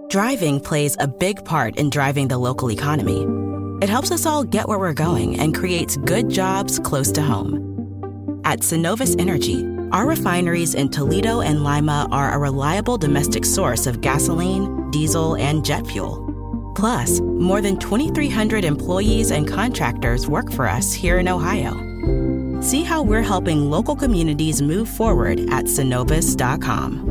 Driving plays a big part in driving the local economy. It helps us all get where we're going and creates good jobs close to home. At Synovus Energy, our refineries in Toledo and Lima are a reliable domestic source of gasoline, diesel, and jet fuel. Plus, more than 2,300 employees and contractors work for us here in Ohio. See how we're helping local communities move forward at Synovus.com.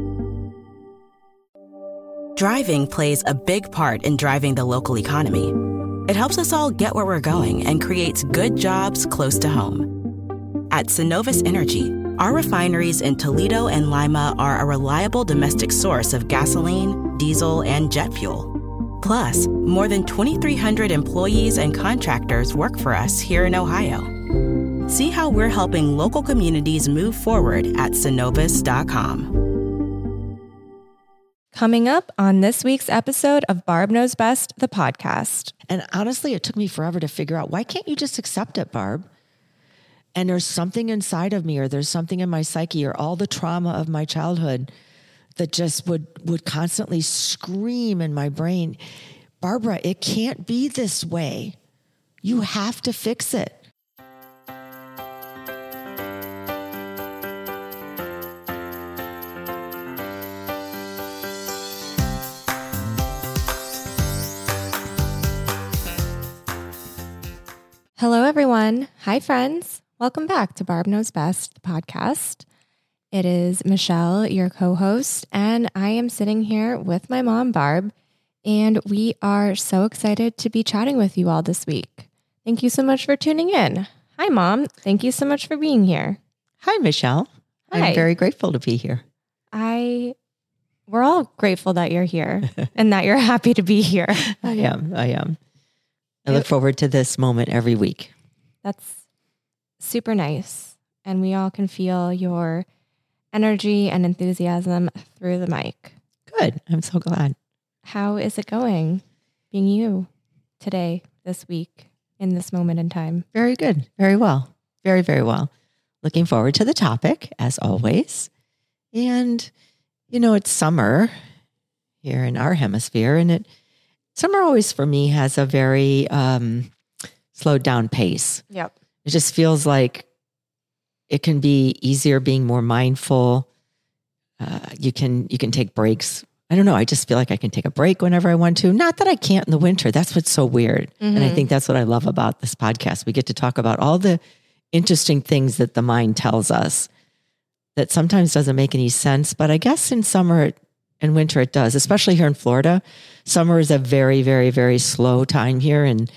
Driving plays a big part in driving the local economy. It helps us all get where we're going and creates good jobs close to home. At Synovus Energy, our refineries in Toledo and Lima are a reliable domestic source of gasoline, diesel, and jet fuel. Plus, more than 2,300 employees and contractors work for us here in Ohio. See how we're helping local communities move forward at Synovus.com. Coming up on this week's episode of Barb Knows Best, the podcast. And honestly, it took me forever to figure out, why can't you just accept it, Barb? And there's something inside of me, or there's something in my psyche, or all the trauma of my childhood that just would constantly scream in my brain, Barbara, it can't be this way. You have to fix it. Hello, everyone. Hi, friends. Welcome back to Barb Knows Best, the podcast. It is Michelle, your co-host, and I am sitting here with my mom, Barb, and we are so excited to be chatting with you all this week. Thank you so much for tuning in. Hi, Mom. Thank you so much for being here. Hi, Michelle. Hi. I'm very grateful to be here. We're all grateful that you're here and that you're happy to be here. I am. I look forward to this moment every week. That's super nice. And we all can feel your energy and enthusiasm through the mic. Good. I'm so glad. How is it going being you today, this week, in this moment in time? Very good. Very well. Very, very well. Looking forward to the topic, as always. And, it's summer here in our hemisphere, and summer always for me has a very slowed down pace. Yep. It just feels like it can be easier being more mindful. You can take breaks. I don't know. I just feel like I can take a break whenever I want to. Not that I can't in the winter. That's what's so weird. Mm-hmm. And I think that's what I love about this podcast. We get to talk about all the interesting things that the mind tells us that sometimes doesn't make any sense. But I guess in summer and winter it does, especially here in Florida. Summer is a very, very, very slow time here, and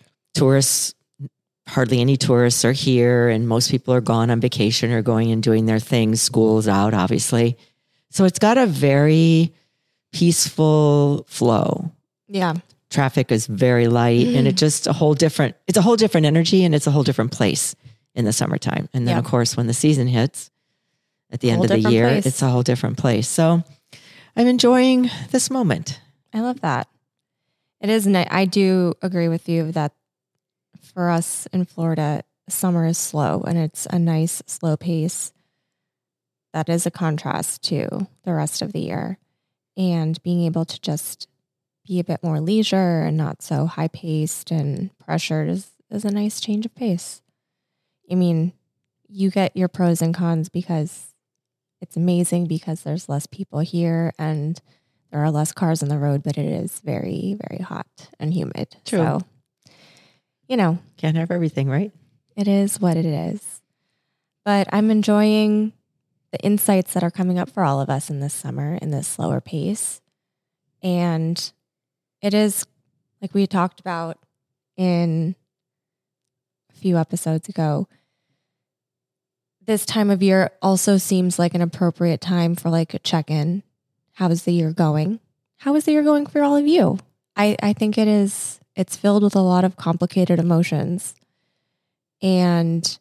hardly any tourists are here, and most people are gone on vacation or going and doing their things. School's out, obviously. So it's got a very peaceful flow. Yeah. Traffic is very light, and it's a whole different energy, and it's a whole different place in the summertime. And then of course, when the season hits at the end of the year, it's a whole different place. So I'm enjoying this moment. I love that. It is nice. I do agree with you that for us in Florida, summer is slow, and it's a nice slow pace. That is a contrast to the rest of the year, and being able to just be a bit more leisure and not so high paced and pressured is a nice change of pace. I mean, you get your pros and cons because it's amazing because there's less people here and there are less cars on the road, but it is very, very hot and humid. True. So, can't have everything, right? It is what it is. But I'm enjoying the insights that are coming up for all of us in this summer, in this slower pace. And it is, like we talked about in a few episodes ago, this time of year also seems like an appropriate time for like a check-in. How is the year going? How is the year going for all of you? I think it's filled with a lot of complicated emotions. And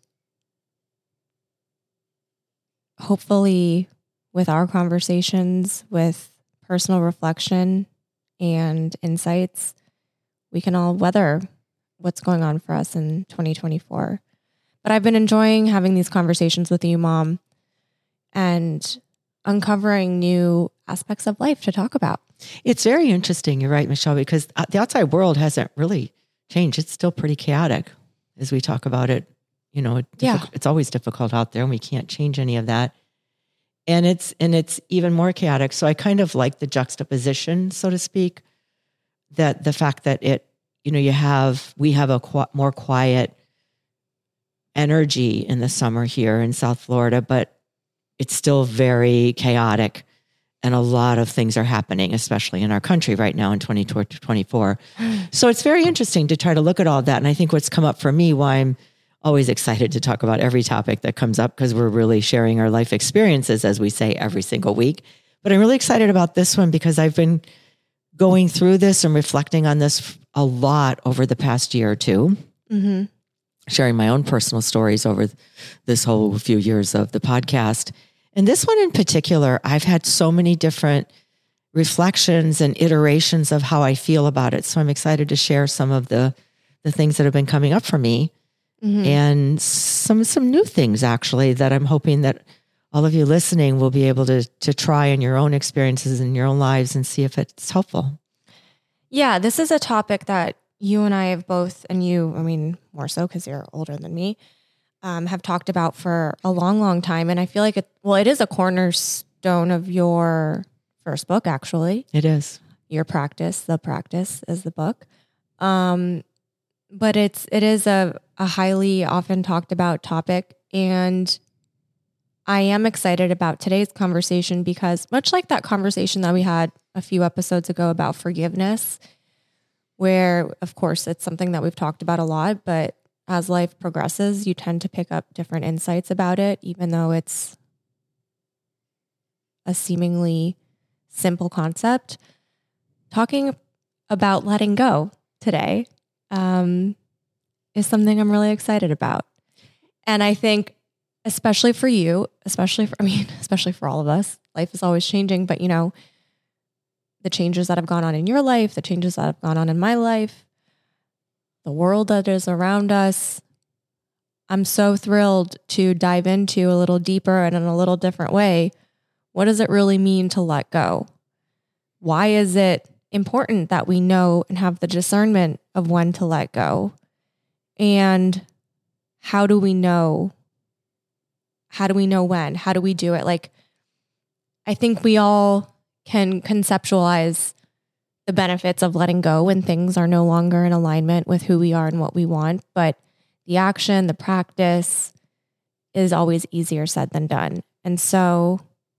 hopefully with our conversations, with personal reflection and insights, we can all weather what's going on for us in 2024. But I've been enjoying having these conversations with you, Mom, and uncovering new aspects of life to talk about. It's very interesting. You're right, Michelle, because the outside world hasn't really changed. It's still pretty chaotic as we talk about it. You know, it's always difficult out there and we can't change any of that. And it's even more chaotic. So I kind of like the juxtaposition, so to speak, that the fact that we have a more quiet energy in the summer here in South Florida, but it's still very chaotic. And a lot of things are happening, especially in our country right now in 2024. So it's very interesting to try to look at all that. And I think what's come up for me, why I'm always excited to talk about every topic that comes up, because we're really sharing our life experiences, as we say, every single week. But I'm really excited about this one because I've been going through this and reflecting on this a lot over the past year or two, sharing my own personal stories over this whole few years of the podcast. And this one in particular, I've had so many different reflections and iterations of how I feel about it. So I'm excited to share some of the things that have been coming up for me and some new things actually that I'm hoping that all of you listening will be able to try in your own experiences in your own lives and see if it's helpful. Yeah, this is a topic that you and I have both, and you, I mean, more so because you're older than me, have talked about for a long, long time. And I feel like it is a cornerstone of your first book, actually. It is. Your Practice, The Practice is the book. But it is a highly often talked about topic. And I am excited about today's conversation because much like that conversation that we had a few episodes ago about forgiveness, where of course it's something that we've talked about a lot, but as life progresses, you tend to pick up different insights about it, even though it's a seemingly simple concept. Talking about letting go today is something I'm really excited about. And I think especially for you, especially for all of us, life is always changing, but the changes that have gone on in your life, the changes that have gone on in my life, the world that is around us, I'm so thrilled to dive into a little deeper and in a little different way. What does it really mean to let go? Why is it important that we know and have the discernment of when to let go? And how do we know? How do we know when? How do we do it? Like, I think we all can conceptualize the benefits of letting go when things are no longer in alignment with who we are and what we want. But the action, the practice is always easier said than done. And so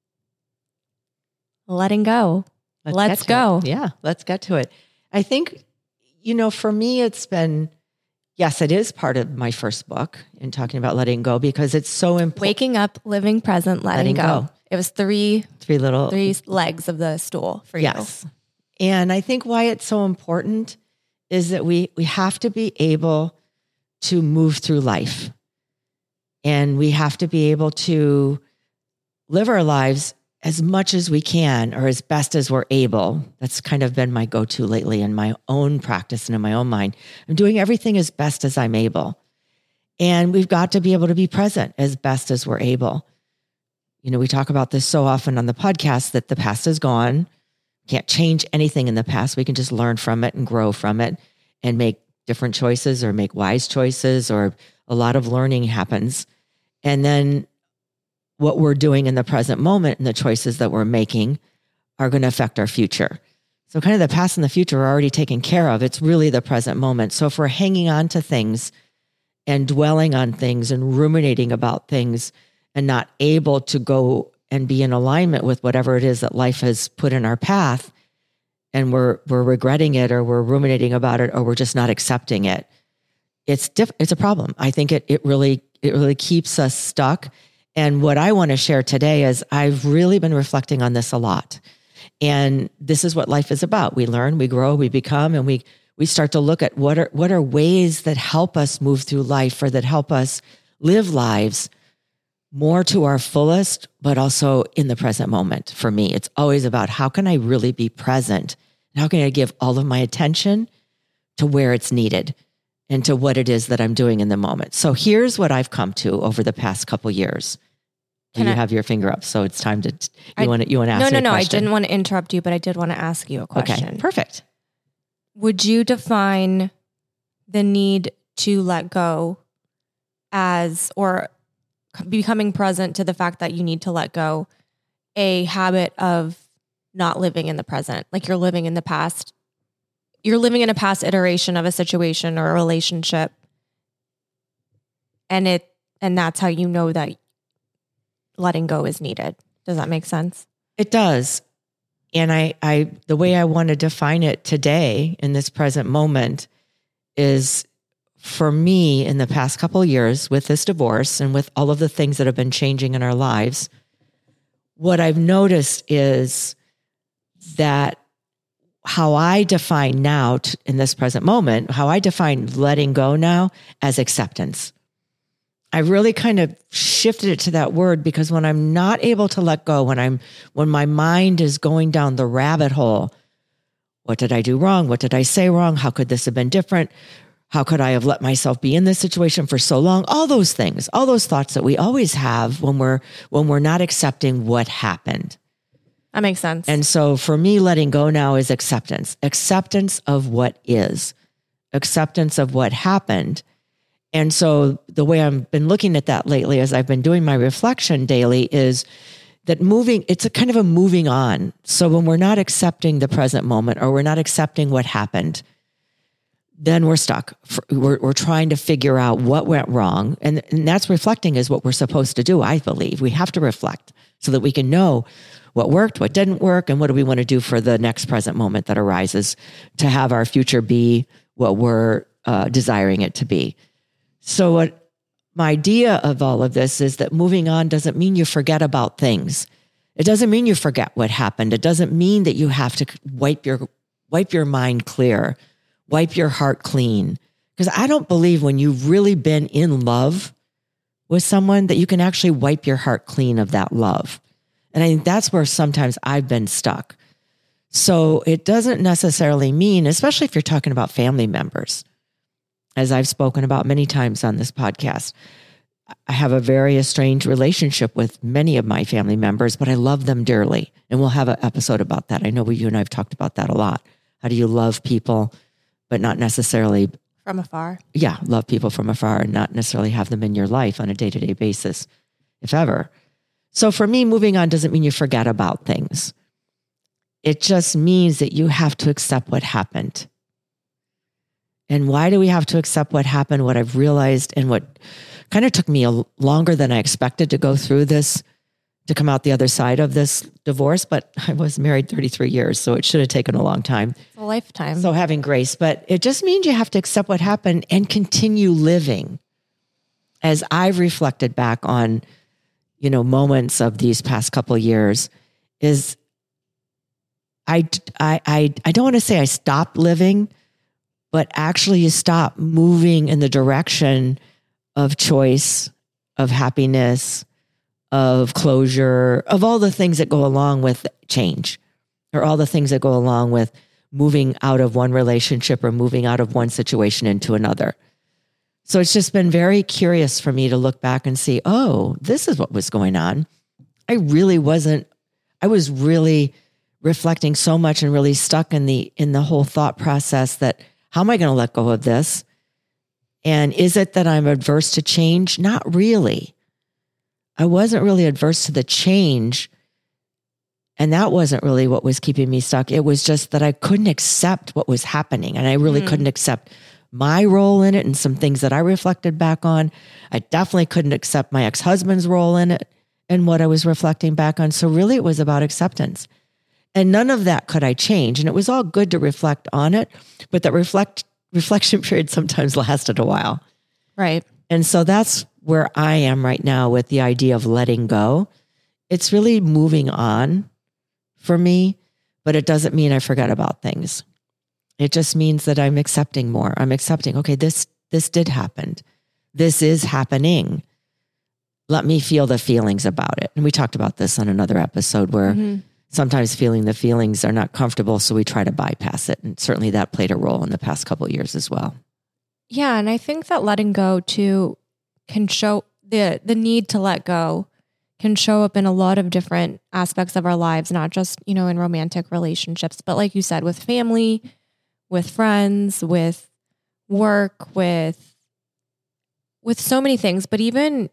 letting go. Let's go. Yeah, let's get to it. I think, for me, it's been, yes, it is part of my first book in talking about letting go because it's so important. Waking up, living present, letting go. It was three legs of the stool for you. Yes. And I think why it's so important is that we have to be able to move through life. And we have to be able to live our lives as much as we can or as best as we're able. That's kind of been my go-to lately in my own practice and in my own mind. I'm doing everything as best as I'm able. And we've got to be able to be present as best as we're able. We talk about this so often on the podcast that the past is gone. Can't change anything in the past. We can just learn from it and grow from it and make different choices or make wise choices, or a lot of learning happens. And then what we're doing in the present moment and the choices that we're making are going to affect our future. So kind of the past and the future are already taken care of. It's really the present moment. So if we're hanging on to things and dwelling on things and ruminating about things and not able to go and be in alignment with whatever it is that life has put in our path, and we're regretting it, or we're ruminating about it, or we're just not accepting it, it's a problem. I think it really keeps us stuck. And what I want to share today is I've really been reflecting on this a lot. And this is what life is about. We learn, we grow, we become, and we start to look at what are ways that help us move through life, or that help us live lives more to our fullest, but also in the present moment. For me, it's always about how can I really be present? And how can I give all of my attention to where it's needed and to what it is that I'm doing in the moment? So here's what I've come to over the past couple years. You have your finger up, so it's time to. You want to ask? No. I didn't want to interrupt you, but I did want to ask you a question. Okay, perfect. Would you define the need to let go as, or becoming present to the fact that you need to let go, a habit of not living in the present? Like you're living in the past. You're living in a past iteration of a situation or a relationship, and that's how you know that letting go is needed. Does that make sense? It does. And I the way I want to define it today in this present moment is, for me, in the past couple of years with this divorce and with all of the things that have been changing in our lives, what I've noticed is that how I define now in this present moment, how I define letting go now as acceptance. I really kind of shifted it to that word, because when I'm not able to let go, when my mind is going down the rabbit hole, what did I do wrong? What did I say wrong? How could this have been different? How could I have let myself be in this situation for so long? All those things, all those thoughts that we always have when we're not accepting what happened. That makes sense. And so for me, letting go now is acceptance of what is, acceptance of what happened. And so the way I've been looking at that lately, as I've been doing my reflection daily, is that it's a kind of a moving on. So when we're not accepting the present moment, or we're not accepting what happened, then we're stuck. We're trying to figure out what went wrong. And that's reflecting is what we're supposed to do, I believe. We have to reflect so that we can know what worked, what didn't work, and what do we want to do for the next present moment that arises to have our future be what we're desiring it to be. So what my idea of all of this is that moving on doesn't mean you forget about things. It doesn't mean you forget what happened. It doesn't mean that you have to wipe your mind clear, wipe your heart clean. Because I don't believe when you've really been in love with someone that you can actually wipe your heart clean of that love. And I think that's where sometimes I've been stuck. So it doesn't necessarily mean, especially if you're talking about family members, as I've spoken about many times on this podcast, I have a very estranged relationship with many of my family members, but I love them dearly. And we'll have an episode about that. I know you and I have talked about that a lot. How do you love people, but not necessarily from afar? Yeah, love people from afar and not necessarily have them in your life on a day-to-day basis, if ever. So for me, moving on doesn't mean you forget about things. It just means that you have to accept what happened. And why do we have to accept what happened? What I've realized, and what kind of took me longer than I expected to go through this, to come out the other side of this divorce, but I was married 33 years, so it should have taken a long time. It's a lifetime. So having grace, but it just means you have to accept what happened and continue living. As I've reflected back on, moments of these past couple of years, is I don't want to say I stopped living, but actually you stop moving in the direction of choice, of happiness, of closure, of all the things that go along with change, or all the things that go along with moving out of one relationship or moving out of one situation into another. So it's just been very curious for me to look back and see, oh, this is what was going on. I was really reflecting so much and really stuck in the whole thought process that, how am I going to let go of this? And is it that I'm adverse to change? Not really. I wasn't really adverse to the change. And that wasn't really what was keeping me stuck. It was just that I couldn't accept what was happening. And I really couldn't accept my role in it and some things that I reflected back on. I definitely couldn't accept my ex-husband's role in it and what I was reflecting back on. So really it was about acceptance. And none of that could I change. And it was all good to reflect on it, but that reflection period sometimes lasted a while. Right. And so that's where I am right now with the idea of letting go. It's really moving on for me, but it doesn't mean I forgot about things. It just means that I'm accepting more. I'm accepting, okay, this did happen. This is happening. Let me feel the feelings about it. And we talked about this on another episode where sometimes feeling the feelings are not comfortable, so we try to bypass it. And certainly that played a role in the past couple of years as well. Yeah, and I think that letting go too can show the need to let go can show up in a lot of different aspects of our lives, not just, in romantic relationships, but like you said, with family, with friends, with work, with so many things, but even,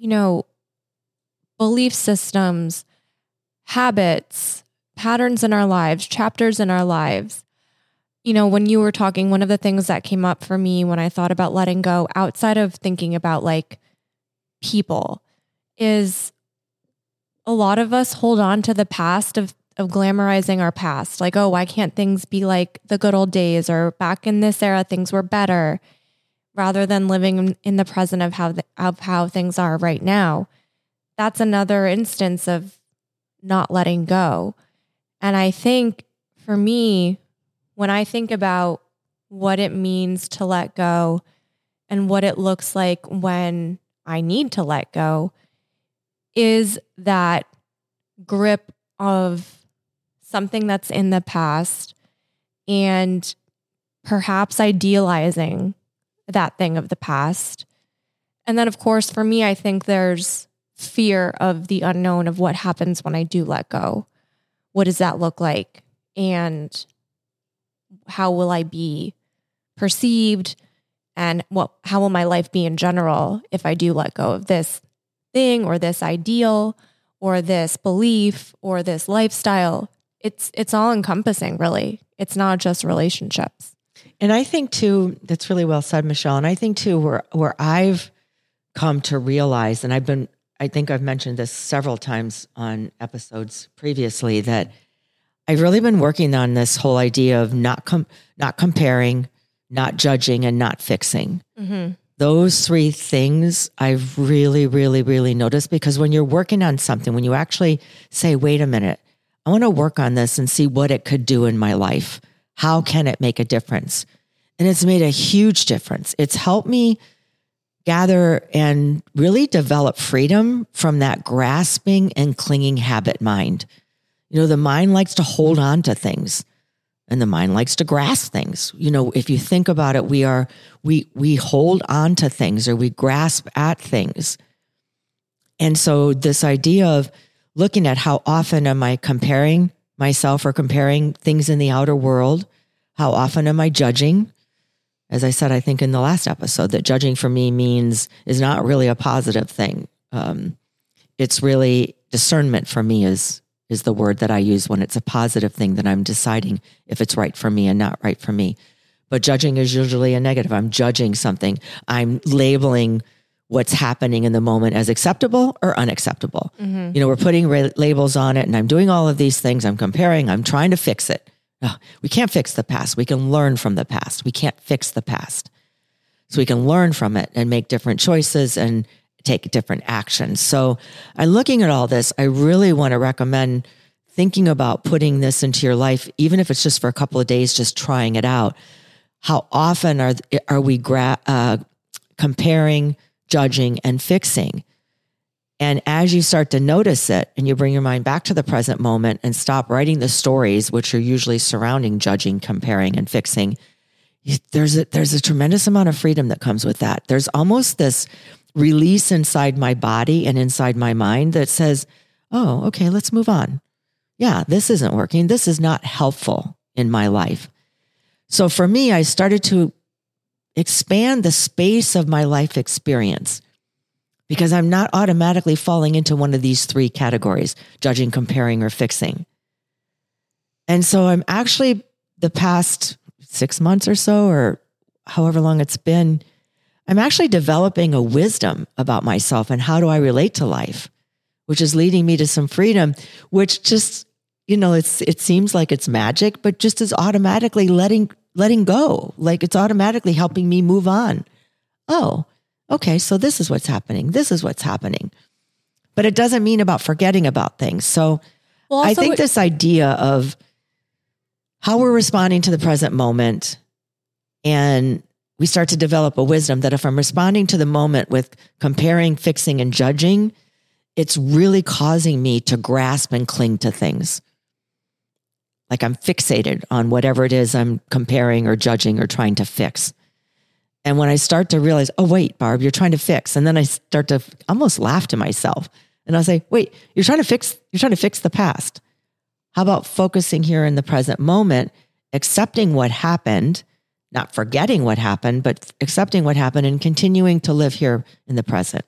belief systems, habits, patterns in our lives, chapters in our lives. When you were talking, one of the things that came up for me when I thought about letting go, outside of thinking about like people, is a lot of us hold on to the past of glamorizing our past. Like, oh, why can't things be like the good old days, or back in this era, things were better, rather than living in the present of how things are right now. That's another instance of not letting go. And I think for me, when I think about what it means to let go and what it looks like when I need to let go, is that grip of something that's in the past and perhaps idealizing that thing of the past. And then, of course, for me, I think there's fear of the unknown, of what happens when I do let go. What does that look like? And how will I be perceived? And how will my life be in general if I do let go of this thing or this ideal or this belief or this lifestyle? It's all encompassing, really. It's not just relationships. And I think too, that's really well said, Michelle. And I think too, where I've come to realize, and I think I've mentioned this several times on episodes previously, that I've really been working on this whole idea of not comparing, not judging, and not fixing. Mm-hmm. Those three things I've really, really, really noticed, because when you're working on something, when you actually say, wait a minute, I want to work on this and see what it could do in my life. How can it make a difference? And it's made a huge difference. It's helped me gather and really develop freedom from that grasping and clinging habit mind. The mind likes to hold on to things, and the mind likes to grasp things. If you think about it, we hold on to things, or we grasp at things. And so this idea of looking at how often am I comparing myself or comparing things in the outer world? How often am I judging? As I said, I think in the last episode, that judging for me is not really a positive thing. It's really discernment for me is the word that I use when it's a positive thing, that I'm deciding if it's right for me and not right for me. But judging is usually a negative. I'm judging something. I'm labeling what's happening in the moment as acceptable or unacceptable. Mm-hmm. We're putting labels on it, and I'm doing all of these things. I'm comparing. I'm trying to fix it. We can't fix the past. We can learn from the past. We can't fix the past. So we can learn from it and make different choices and take different actions. So I'm looking at all this. I really want to recommend thinking about putting this into your life, even if it's just for a couple of days, just trying it out. How often are we comparing, judging, and fixing? And as you start to notice it, and you bring your mind back to the present moment and stop writing the stories, which are usually surrounding judging, comparing, and fixing, there's a tremendous amount of freedom that comes with that. There's almost this release inside my body and inside my mind that says, oh, okay, let's move on. Yeah, this isn't working. This is not helpful in my life. So for me, I started to expand the space of my life experience, because I'm not automatically falling into one of these three categories: judging, comparing, or fixing. And so I'm actually, the past 6 months or so, or however long it's been, I'm actually developing a wisdom about myself and how do I relate to life, which is leading me to some freedom, which just, it seems like it's magic, but just is automatically letting go. Like, it's automatically helping me move on. Oh, okay, so this is what's happening. This is what's happening. But it doesn't mean about forgetting about things. So I think this idea of how we're responding to the present moment, and we start to develop a wisdom that if I'm responding to the moment with comparing, fixing, and judging, it's really causing me to grasp and cling to things. Like I'm fixated on whatever it is I'm comparing or judging or trying to fix. And when I start to realize, oh, wait, Barb, you're trying to fix. And then I start to almost laugh to myself. And I'll say, wait, you're trying to fix the past. How about focusing here in the present moment, accepting what happened, not forgetting what happened, but accepting what happened and continuing to live here in the present.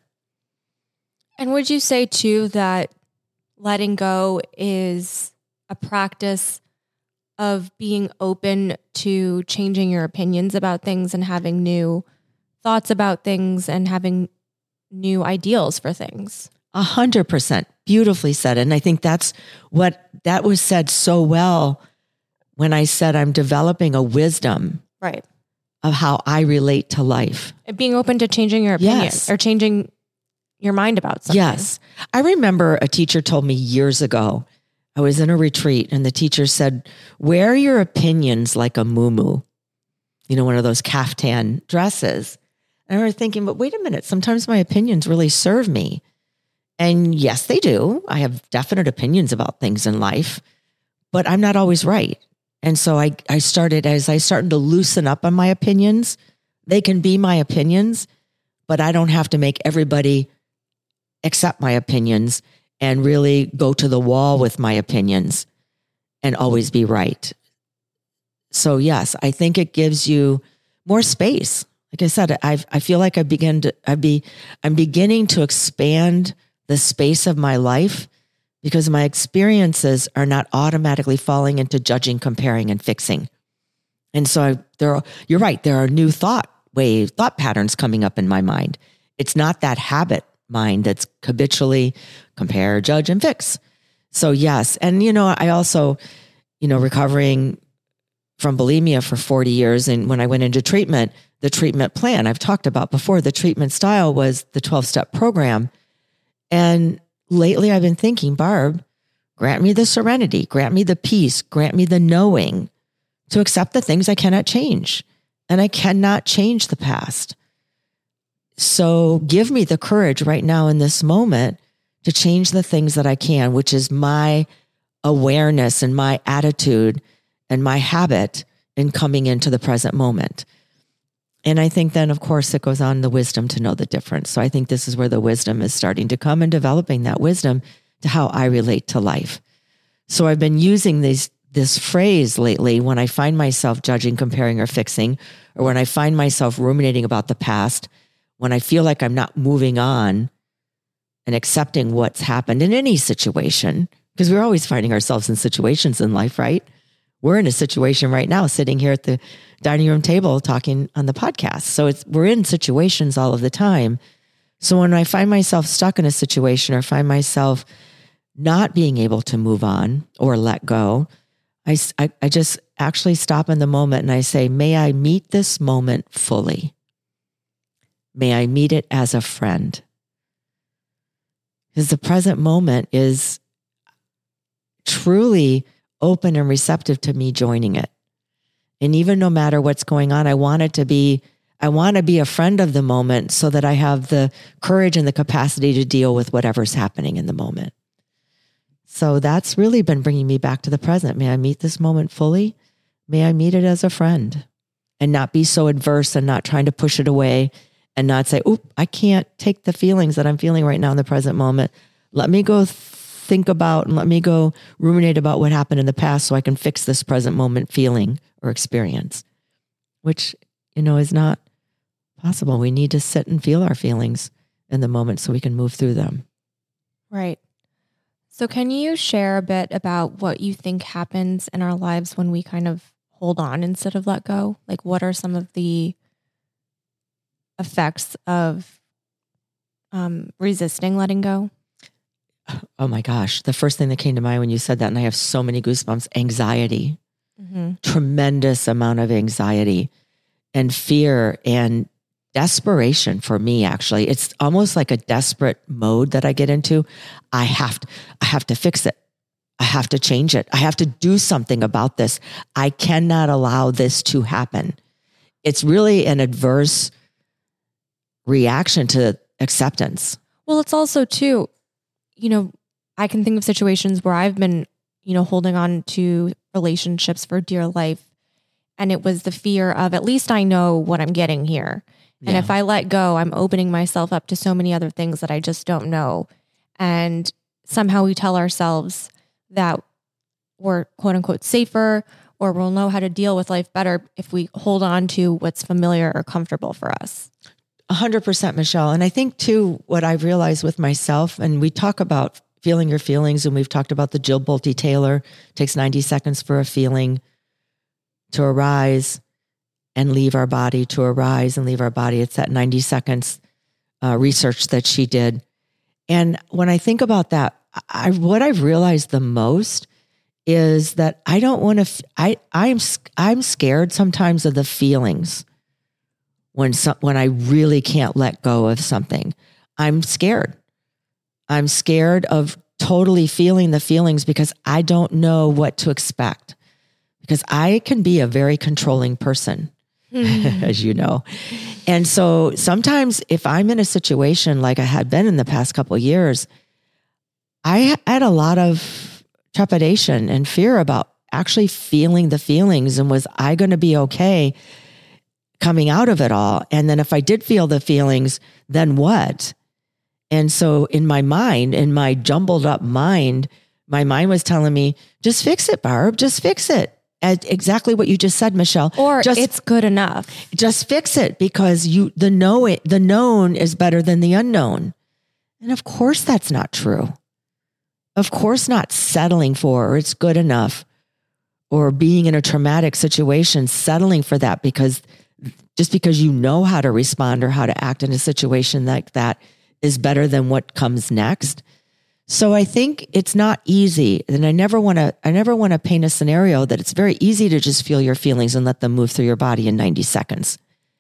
And would you say too that letting go is a practice of being open to changing your opinions about things and having new thoughts about things and having new ideals for things? 100%. Beautifully said. And I think that was said so well when I said I'm developing a wisdom right of how I relate to life. And being open to changing your opinion Yes. or changing your mind about something. Yes. I remember a teacher told me years ago, I was in a retreat and the teacher said, wear your opinions like a muumuu, one of those kaftan dresses. And I remember thinking, but wait a minute, sometimes my opinions really serve me. And yes, they do. I have definite opinions about things in life, but I'm not always right. And so I started to loosen up on my opinions. They can be my opinions, but I don't have to make everybody accept my opinions and really go to the wall with my opinions and always be right. So yes, I think it gives you more space. Like I said, I feel like I'm beginning to expand the space of my life because my experiences are not automatically falling into judging, comparing, and fixing. And so you're right. There are new thought patterns coming up in my mind. It's not that habit mind that's habitually compare, judge, and fix. So yes. And, I also, recovering from bulimia for 40 years. And when I went into treatment, the treatment plan I've talked about before, the treatment style was the 12-step program. And lately I've been thinking, Barb, grant me the serenity, grant me the peace, grant me the knowing to accept the things I cannot change. And I cannot change the past. So give me the courage right now in this moment to change the things that I can, which is my awareness and my attitude and my habit in coming into the present moment. And I think then, of course, it goes on the wisdom to know the difference. So I think this is where the wisdom is starting to come and developing that wisdom to how I relate to life. So I've been using this phrase lately when I find myself judging, comparing, or fixing, or when I find myself ruminating about the past, when I feel like I'm not moving on and accepting what's happened in any situation, because we're always finding ourselves in situations in life, right? We're in a situation right now, sitting here at the dining room table talking on the podcast. So we're in situations all of the time. So when I find myself stuck in a situation or find myself not being able to move on or let go, I just actually stop in the moment and I say, may I meet this moment fully? May I meet it as a friend? Because the present moment is truly open and receptive to me joining it. And even no matter what's going on, I want to be a friend of the moment so that I have the courage and the capacity to deal with whatever's happening in the moment. So that's really been bringing me back to the present. May I meet this moment fully? May I meet it as a friend and not be so adverse and not trying to push it away and not say, oop, I can't take the feelings that I'm feeling right now in the present moment. Let me go think about and let me go ruminate about what happened in the past so I can fix this present moment feeling or experience, which, is not possible. We need to sit and feel our feelings in the moment so we can move through them. Right. So can you share a bit about what you think happens in our lives when we kind of hold on instead of let go? Like, what are some of the effects of resisting letting go? Oh my gosh. The first thing that came to mind when you said that, and I have so many goosebumps, anxiety, tremendous amount of anxiety and fear and desperation for me, actually. It's almost like a desperate mode that I get into. I have to fix it. I have to change it. I have to do something about this. I cannot allow this to happen. It's really an adverse reaction to acceptance. Well, it's also too, I can think of situations where I've been, holding on to relationships for dear life. And it was the fear of, at least I know what I'm getting here. And if I let go, I'm opening myself up to so many other things that I just don't know. And somehow we tell ourselves that we're quote unquote safer, or we'll know how to deal with life better if we hold on to what's familiar or comfortable for us. 100%, Michelle. And I think too, what I've realized with myself, and we talk about feeling your feelings, and we've talked about the Jill Bolte Taylor, it takes 90 seconds for a feeling to arise and leave our body, to arise and leave our body. It's that 90 seconds research that she did. And when I think about that, what I've realized the most is that I don't want to, I'm scared sometimes of the feelings when I really can't let go of something. I'm scared. I'm scared of totally feeling the feelings because I don't know what to expect, because I can be a very controlling person, as you know. And so sometimes if I'm in a situation like I had been in the past couple of years, I had a lot of trepidation and fear about actually feeling the feelings, and was I going to be okay coming out of it all? And then if I did feel the feelings, then what? And so in my mind, in my jumbled up mind, my mind was telling me, just fix it, Barb, just fix it. Exactly what you just said, Michelle. Or it's good enough. Just fix it, because the known is better than the unknown. And of course that's not true. Of course not settling for, or it's good enough, or being in a traumatic situation, settling for that because you know how to respond or how to act in a situation like that is better than what comes next. So I think it's not easy. And I never want to paint a scenario that it's very easy to just feel your feelings and let them move through your body in 90 seconds.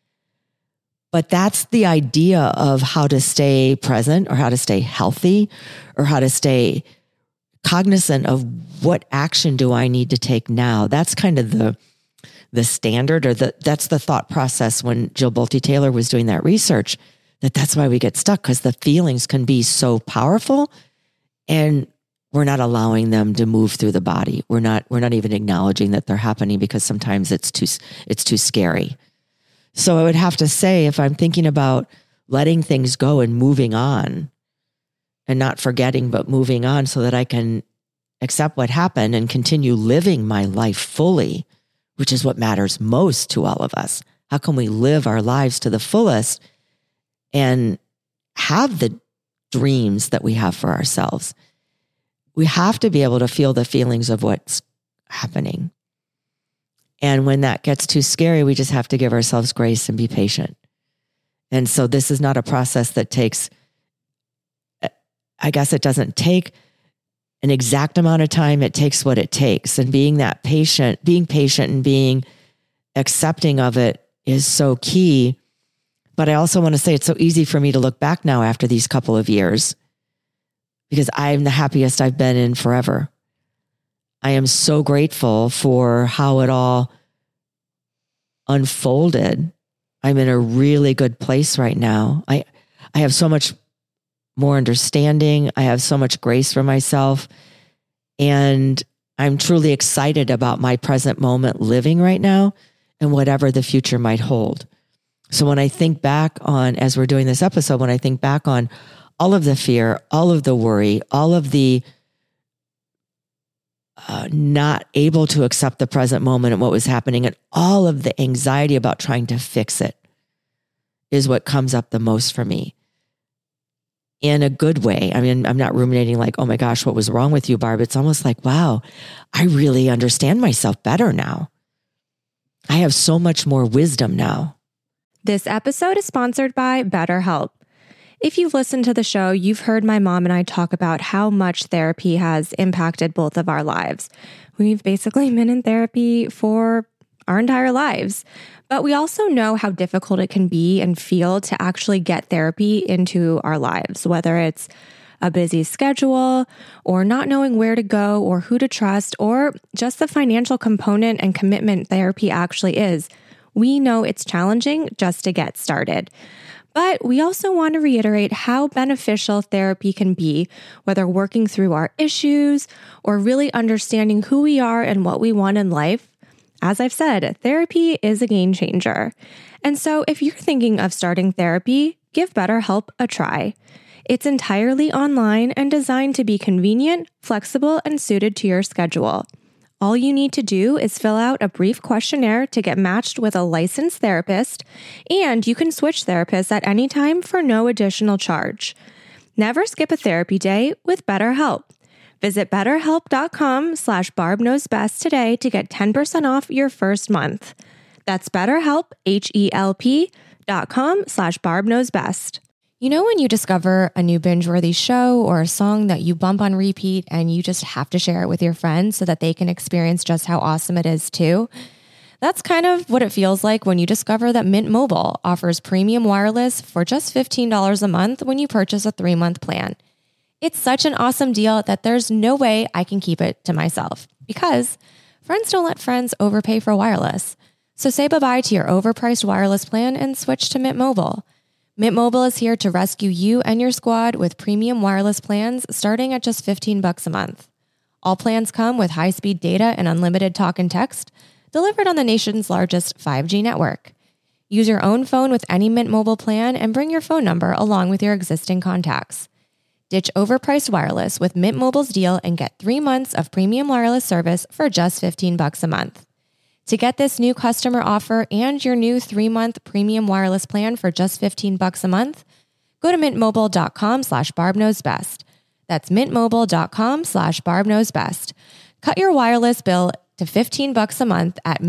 But that's the idea of how to stay present, or how to stay healthy, or how to stay cognizant of what action do I need to take now. That's kind of the standard, or that's the thought process when Jill Bolte Taylor was doing that research, that's why we get stuck, because the feelings can be so powerful and we're not allowing them to move through the body. We're not even acknowledging that they're happening because sometimes it's too scary. So I would have to say, if I'm thinking about letting things go and moving on, and not forgetting, but moving on so that I can accept what happened and continue living my life fully, which is what matters most to all of us. How can we live our lives to the fullest and have the dreams that we have for ourselves? We have to be able to feel the feelings of what's happening. And when that gets too scary, we just have to give ourselves grace and be patient. And so this is not a process that takes, I guess it doesn't take an exact amount of time. It takes what it takes. And being patient and being accepting of it is so key. But I also want to say it's so easy for me to look back now after these couple of years, because I'm the happiest I've been in forever. I am so grateful for how it all unfolded. I'm in a really good place right now. I have so much more understanding. I have so much grace for myself. And I'm truly excited about my present moment living right now and whatever the future might hold. So when I think back on, as we're doing this episode, when I think back on all of the fear, all of the worry, all of the not able to accept the present moment and what was happening, and all of the anxiety about trying to fix it, is what comes up the most for me. In a good way. I mean, I'm not ruminating like, oh my gosh, what was wrong with you, Barb? It's almost like, wow, I really understand myself better now. I have so much more wisdom now. This episode is sponsored by BetterHelp. If you've listened to the show, you've heard my mom and I talk about how much therapy has impacted both of our lives. We've basically been in therapy for our entire lives. But we also know how difficult it can be and feel to actually get therapy into our lives, whether it's a busy schedule or not knowing where to go or who to trust, or just the financial component and commitment therapy actually is. We know it's challenging just to get started. But we also want to reiterate how beneficial therapy can be, whether working through our issues or really understanding who we are and what we want in life. As I've said, therapy is a game changer. And so if you're thinking of starting therapy, give BetterHelp a try. It's entirely online and designed to be convenient, flexible, and suited to your schedule. All you need to do is fill out a brief questionnaire to get matched with a licensed therapist, and you can switch therapists at any time for no additional charge. Never skip a therapy day with BetterHelp. Visit betterhelp.com/barbknowsbest today to get 10% off your first month. That's BetterHelp, HELP.com/barbknowsbest. You know when you discover a new binge-worthy show or a song that you bump on repeat and you just have to share it with your friends so that they can experience just how awesome it is too? That's kind of what it feels like when you discover that Mint Mobile offers premium wireless for just $15 a month when you purchase a 3-month plan. It's such an awesome deal that there's no way I can keep it to myself because friends don't let friends overpay for wireless. So say bye-bye to your overpriced wireless plan and switch to Mint Mobile. Mint Mobile is here to rescue you and your squad with premium wireless plans starting at just $15 a month. All plans come with high-speed data and unlimited talk and text delivered on the nation's largest 5G network. Use your own phone with any Mint Mobile plan and bring your phone number along with your existing contacts. Ditch overpriced wireless with Mint Mobile's deal and get 3 months of premium wireless service for just $15 a month. To get this new customer offer and your new 3-month premium wireless plan for just $15 a month, go to mintmobile.com/barbknowsbest. That's mintmobile.com/barbknowsbest. Cut your wireless bill to $15 a month at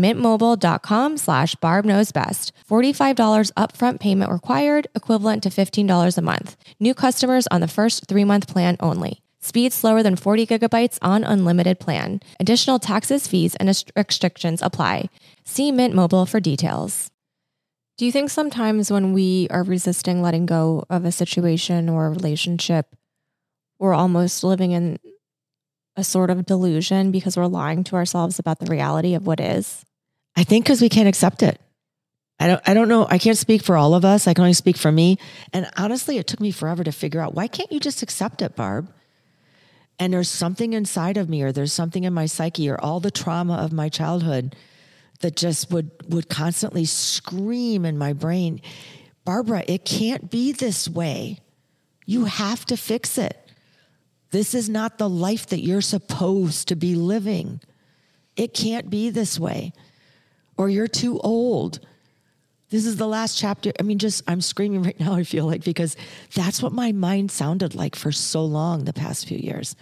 mintmobile.com/barbknowsbest. $45 upfront payment required, equivalent to $15 a month. New customers on the first 3-month plan only. Speed slower than 40 gigabytes on unlimited plan. Additional taxes, fees, and restrictions apply. See Mint Mobile for details. Do you think sometimes when we are resisting letting go of a situation or a relationship, we're almost living in a sort of delusion because we're lying to ourselves about the reality of what is? I think because we can't accept it. I don't know. I can't speak for all of us. I can only speak for me. And honestly, it took me forever to figure out, why can't you just accept it, Barb? And there's something inside of me, or there's something in my psyche, or all the trauma of my childhood that just would constantly scream in my brain, Barbara, it can't be this way. You have to fix it. This is not the life that you're supposed to be living. It can't be this way. Or you're too old. This is the last chapter. I mean, I'm screaming right now, I feel like, because that's what my mind sounded like for so long the past few years.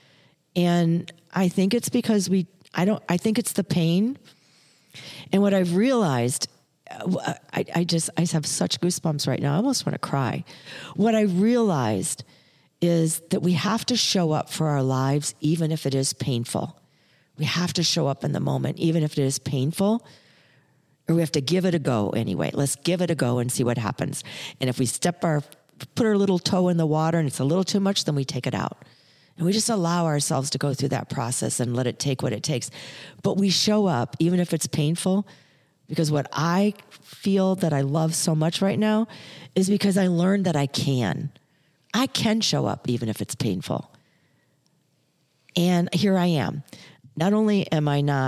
And I think it's because I think it's the pain. And what I've realized, I have such goosebumps right now. I almost want to cry. What I realized is that we have to show up for our lives, even if it is painful. We have to show up in the moment, even if it is painful. Or we have to give it a go anyway. Let's give it a go and see what happens. And if we put our little toe in the water and it's a little too much, then we take it out. And we just allow ourselves to go through that process and let it take what it takes. But we show up, even if it's painful, because what I feel that I love so much right now is because I learned that I can show up even if it's painful. And here I am. Not only did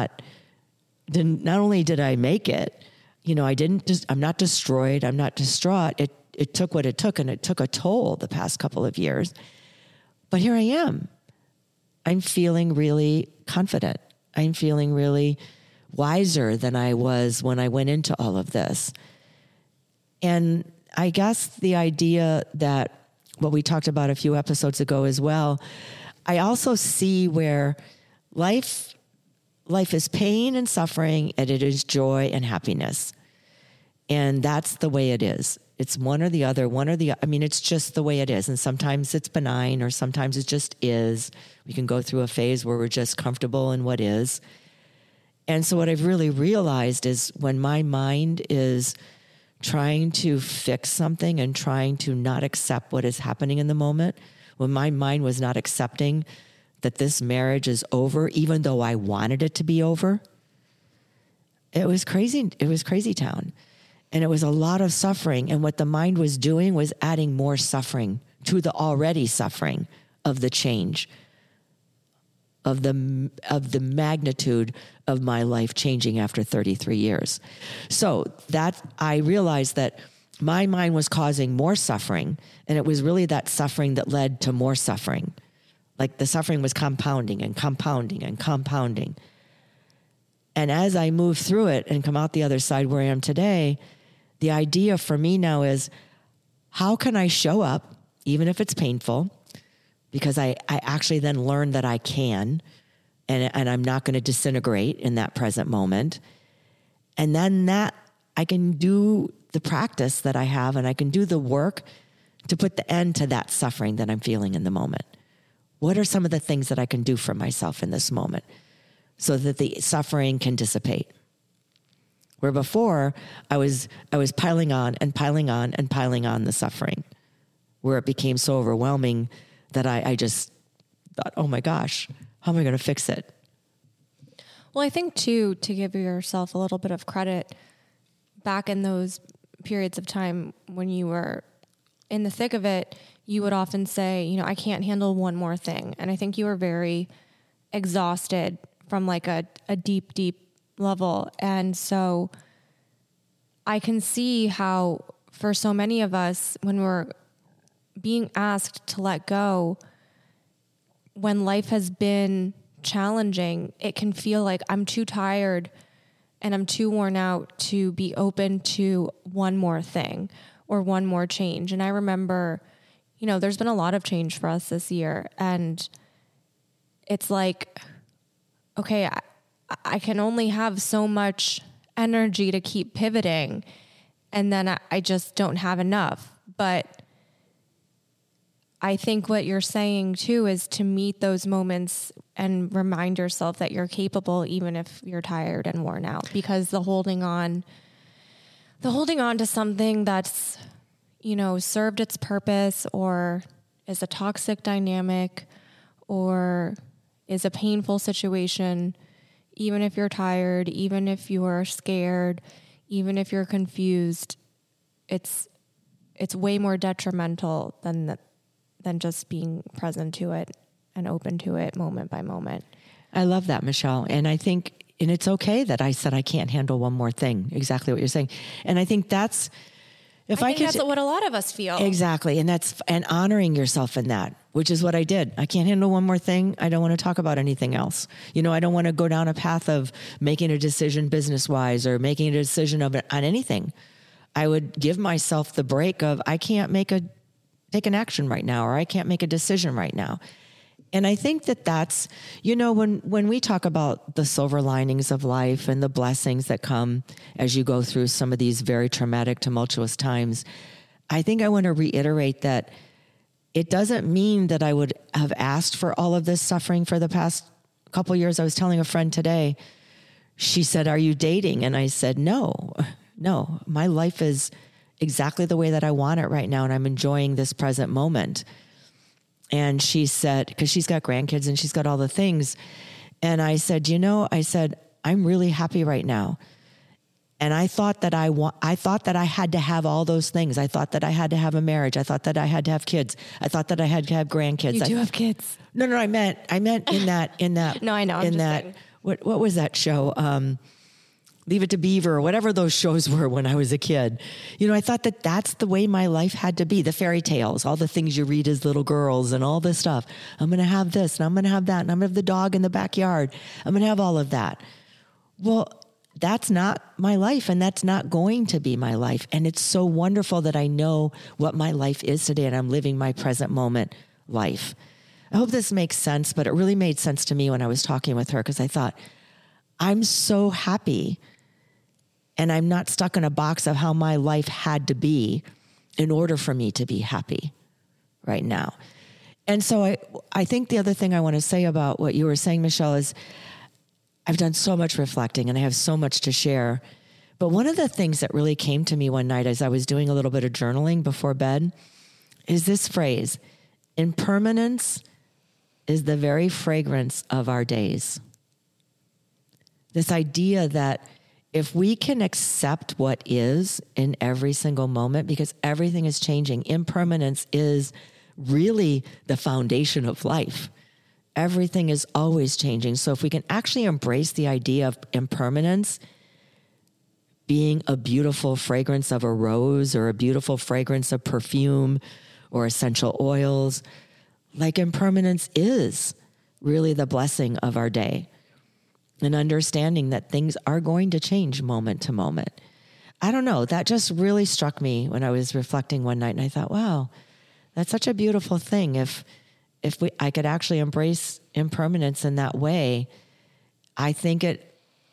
I make it, I'm not destroyed. I'm not distraught. It took what it took, and it took a toll the past couple of years. But here I am. I'm feeling really confident. I'm feeling really wiser than I was when I went into all of this. And I guess the idea that what we talked about a few episodes ago as well, I also see where life is pain and suffering, and it is joy and happiness. And that's the way it is. It's one or the other. I mean, it's just the way it is. And sometimes it's benign, or sometimes it just is. We can go through a phase where we're just comfortable in what is. And so what I've really realized is when my mind is trying to fix something and trying to not accept what is happening in the moment, when my mind was not accepting that this marriage is over, even though I wanted it to be over, it was crazy. It was crazy town. And it was a lot of suffering. And what the mind was doing was adding more suffering to the already suffering of the change, of the magnitude of my life changing after 33 years. So that I realized that my mind was causing more suffering. And it was really that suffering that led to more suffering. Like the suffering was compounding and compounding and compounding. And as I move through it and come out the other side where I am today, the idea for me now is, how can I show up, even if it's painful, because I actually then learn that I can, and I'm not going to disintegrate in that present moment. And then that I can do the practice that I have, and I can do the work to put the end to that suffering that I'm feeling in the moment. What are some of the things that I can do for myself in this moment so that the suffering can dissipate? Where before I was piling on and piling on and piling on the suffering, where it became so overwhelming that I just thought, oh my gosh, how am I going to fix it? Well, I think too, to give yourself a little bit of credit, back in those periods of time when you were in the thick of it, you would often say, I can't handle one more thing. And I think you were very exhausted from like a deep, deep level. And so I can see how for so many of us, when we're being asked to let go, when life has been challenging, it can feel like I'm too tired and I'm too worn out to be open to one more thing or one more change. And I remember, there's been a lot of change for us this year. And it's like, okay, I can only have so much energy to keep pivoting. And then I just don't have enough. But I think what you're saying too is to meet those moments and remind yourself that you're capable, even if you're tired and worn out, because the holding on to something that's, served its purpose or is a toxic dynamic or is a painful situation, even if you're tired, even if you're scared, even if you're confused, it's way more detrimental than just being present to it and open to it moment by moment. I love that, Michelle. And I think, and it's okay that I said I can't handle one more thing, exactly what you're saying. And I think that's, I think that's what a lot of us feel. Exactly. And honoring yourself in that, which is what I did. I can't handle one more thing. I don't want to talk about anything else. I don't want to go down a path of making a decision business-wise or making a decision on anything. I would give myself the break of, I can't take an action right now, or I can't make a decision right now. And I think that's, when we talk about the silver linings of life and the blessings that come as you go through some of these very traumatic, tumultuous times, I think I want to reiterate that it doesn't mean that I would have asked for all of this suffering for the past couple of years. I was telling a friend today, she said, "Are you dating?" And I said, no, my life is exactly the way that I want it right now. And I'm enjoying this present moment. And she said, because she's got grandkids and she's got all the things. And I said, I'm really happy right now. And I thought that I had to have all those things. I thought that I had to have a marriage. I thought that I had to have kids. I thought that I had to have grandkids. You do have kids. No, I meant in that. No, I know. In that, what was that show? Leave It to Beaver, or whatever those shows were when I was a kid. I thought that that's the way my life had to be. The fairy tales, all the things you read as little girls and all this stuff. I'm going to have this and I'm going to have that and I'm going to have the dog in the backyard. I'm going to have all of that. Well, that's not my life and that's not going to be my life. And it's so wonderful that I know what my life is today and I'm living my present moment life. I hope this makes sense, but it really made sense to me when I was talking with her because I thought, I'm so happy and I'm not stuck in a box of how my life had to be in order for me to be happy right now. And so I think the other thing I want to say about what you were saying, Michelle, is I've done so much reflecting and I have so much to share. But one of the things that really came to me one night as I was doing a little bit of journaling before bed is this phrase: impermanence is the very fragrance of our days. This idea that if we can accept what is in every single moment, because everything is changing, impermanence is really the foundation of life. Everything is always changing. So if we can actually embrace the idea of impermanence, being a beautiful fragrance of a rose or a beautiful fragrance of perfume or essential oils. Like impermanence is really the blessing of our day, and understanding that things are going to change moment to moment. I don't know. That just really struck me when I was reflecting one night, and I thought, wow, that's such a beautiful thing. If I could actually embrace impermanence in that way, I think it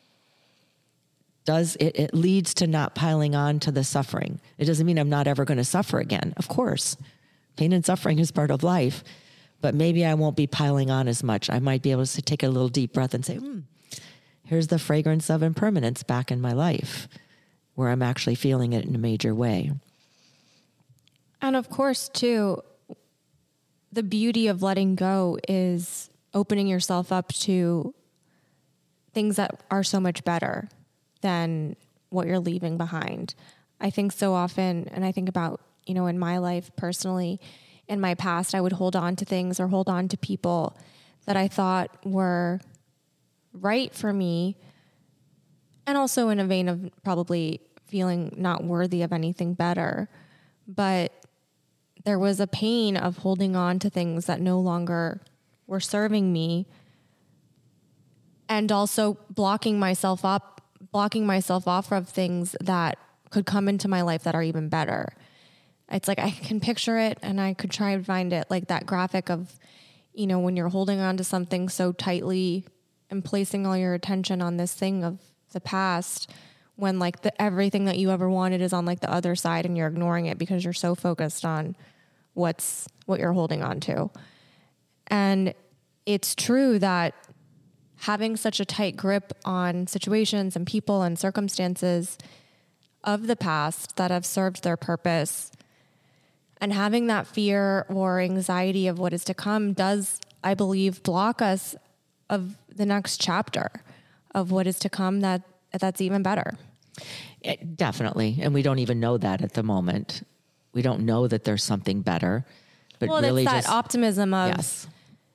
leads to not piling on to the suffering. It doesn't mean I'm not ever going to suffer again. Of course, pain and suffering is part of life, but maybe I won't be piling on as much. I might be able to take a little deep breath and say, here's the fragrance of impermanence back in my life, where I'm actually feeling it in a major way. And of course, too, the beauty of letting go is opening yourself up to things that are so much better than what you're leaving behind. I think so often, and I think about, in my life personally, in my past, I would hold on to things or hold on to people that I thought were right for me, and also in a vein of probably feeling not worthy of anything better. But there was a pain of holding on to things that no longer were serving me, and also blocking myself off of things that could come into my life that are even better. It's like I can picture it, and I could try and find it, like that graphic of, when you're holding on to something so tightly and placing all your attention on this thing of the past, when like everything that you ever wanted is on like the other side, and you're ignoring it because you're so focused on what you're holding on to. And it's true that having such a tight grip on situations and people and circumstances of the past that have served their purpose, and having that fear or anxiety of what is to come does, I believe, block us of the next chapter of what is to come that's even better. Definitely. And we don't even know that at the moment. We don't know that there's something better. But really it's that optimism of, yes,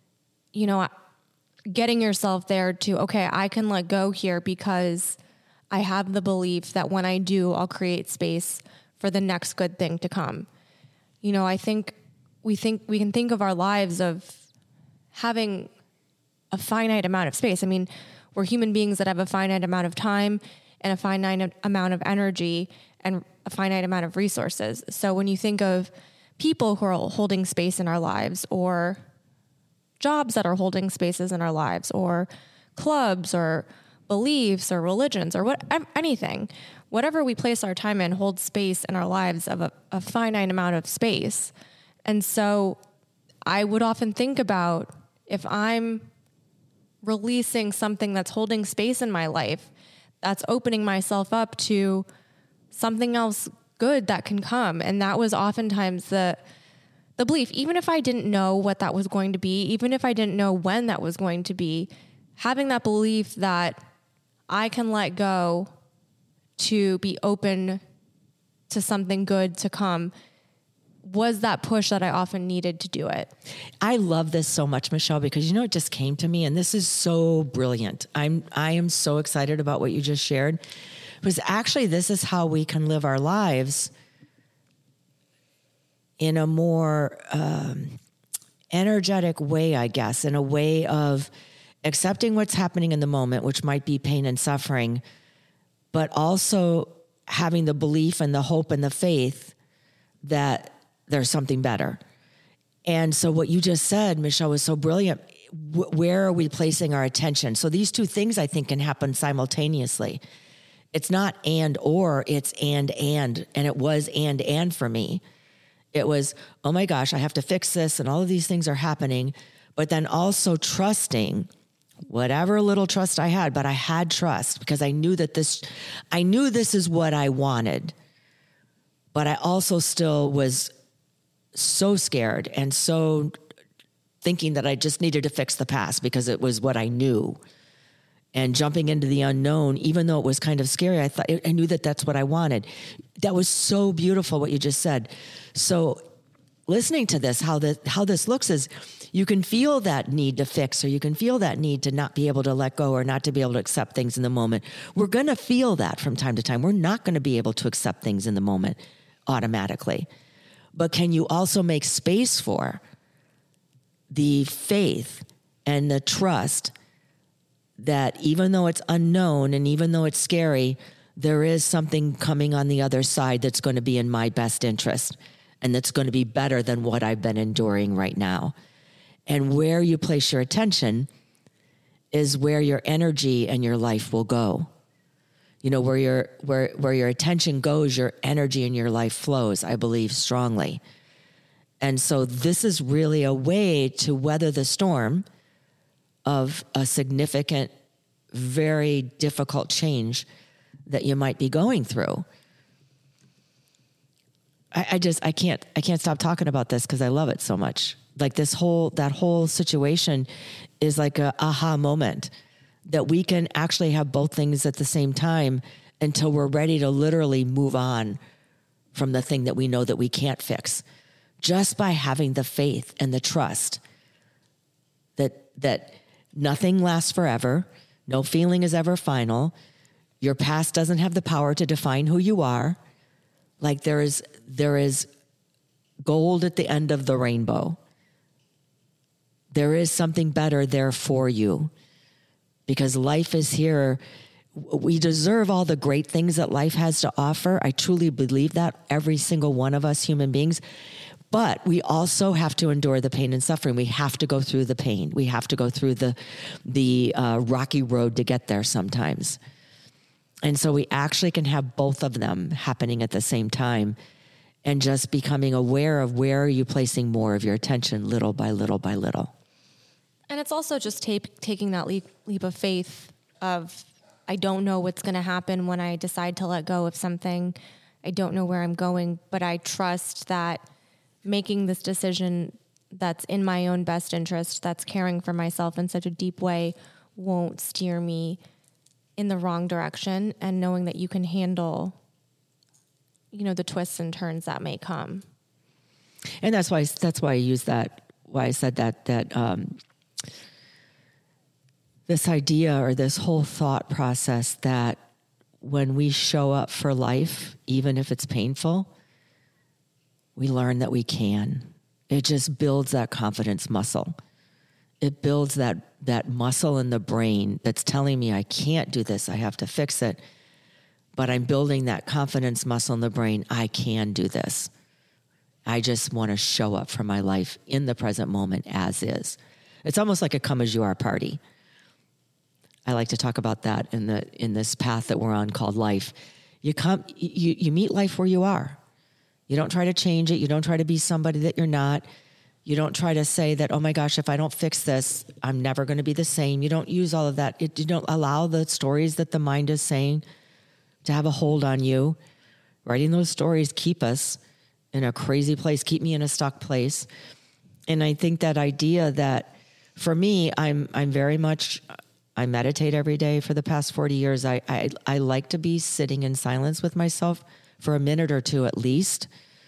getting yourself there to, okay, I can let go here because I have the belief that when I do, I'll create space for the next good thing to come. I think we can think of our lives of having a finite amount of space. I mean, we're human beings that have a finite amount of time and a finite amount of energy and a finite amount of resources. So when you think of people who are holding space in our lives, or jobs that are holding spaces in our lives, or clubs or beliefs or religions or anything, whatever we place our time in holds space in our lives of a finite amount of space. And so I would often think about, if I'm releasing something that's holding space in my life, that's opening myself up to something else good that can come. And that was oftentimes the belief, even if I didn't know what that was going to be, even if I didn't know when that was going to be, having that belief that I can let go to be open to something good to come was that push that I often needed to do it. I love this so much, Michelle, because it just came to me, and this is so brilliant. I am so excited about what you just shared, because actually this is how we can live our lives in a more energetic way, I guess, in a way of accepting what's happening in the moment, which might be pain and suffering, but also having the belief and the hope and the faith that there's something better. And so what you just said, Michelle, was so brilliant. Where are we placing our attention? So these two things, I think, can happen simultaneously. It's not and or, it's and. And it was and for me. It was, oh my gosh, I have to fix this, and all of these things are happening. But then also trusting, whatever little trust I had, but I had trust because I knew this is what I wanted. But I also still was so scared and so thinking that I just needed to fix the past because it was what I knew. And jumping into the unknown, even though it was kind of scary, I knew that that's what I wanted. That was so beautiful what you just said. So listening to this, how this looks is you can feel that need to fix, or you can feel that need to not be able to let go or not to be able to accept things in the moment. We're going to feel that from time to time. We're not going to be able to accept things in the moment automatically. But can you also make space for the faith and the trust that even though it's unknown and even though it's scary, there is something coming on the other side that's going to be in my best interest and that's going to be better than what I've been enduring right now. And where you place your attention is where your energy and your life will go. You know, where your attention goes, your energy and your life flows, I believe strongly. And so this is really a way to weather the storm of a significant, very difficult change that you might be going through. I can't stop talking about this because I love it so much. Like that whole situation is like a aha moment that we can actually have both things at the same time until we're ready to literally move on from the thing that we know that we can't fix, just by having the faith and the trust that nothing lasts forever. No feeling is ever final. Your past doesn't have the power to define who you are. Like there is gold at the end of the rainbow. There is something better there for you because life is here. We deserve all the great things that life has to offer. I truly believe that, every single one of us human beings. But we also have to endure the pain and suffering. We have to go through the pain. We have to go through the rocky road to get there sometimes. And so we actually can have both of them happening at the same time and just becoming aware of where are you placing more of your attention little by little by little. And it's also just taking that leap of faith of, I don't know what's going to happen when I decide to let go of something. I don't know where I'm going, but I trust that making this decision that's in my own best interest, that's caring for myself in such a deep way, won't steer me in the wrong direction, and knowing that you can handle, the twists and turns that may come. And that's why I use that, why I said that this idea or this whole thought process that when we show up for life, even if it's painful, we learn that we can. It just builds that confidence muscle. It builds that muscle in the brain that's telling me I can't do this, I have to fix it. But I'm building that confidence muscle in the brain. I can do this. I just want to show up for my life in the present moment as is. It's almost like a come as you are party. I like to talk about that in this path that we're on called life. You meet life where you are. You don't try to change it. You don't try to be somebody that you're not. You don't try to say that, oh my gosh, if I don't fix this, I'm never going to be the same. You don't use all of that. You don't allow the stories that the mind is saying to have a hold on you. Writing those stories keep us in a crazy place, keep me in a stuck place. And I think that idea that for me, I'm very much, I meditate every day for the past 40 years. I like to be sitting in silence with myself for a minute or two at least.